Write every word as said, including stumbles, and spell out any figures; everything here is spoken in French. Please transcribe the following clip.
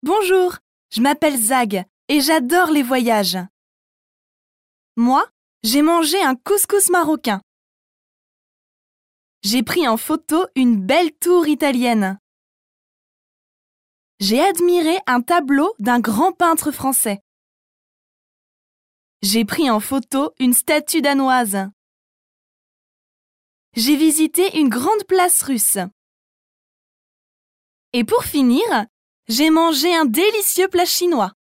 Bonjour, je m'appelle Zag et j'adore les voyages. Moi, j'ai mangé un couscous marocain. J'ai pris en photo une belle tour italienne. J'ai admiré un tableau d'un grand peintre français. J'ai pris en photo une statue danoise. J'ai visité une grande place russe. Et pour finir, j'ai mangé un délicieux plat chinois.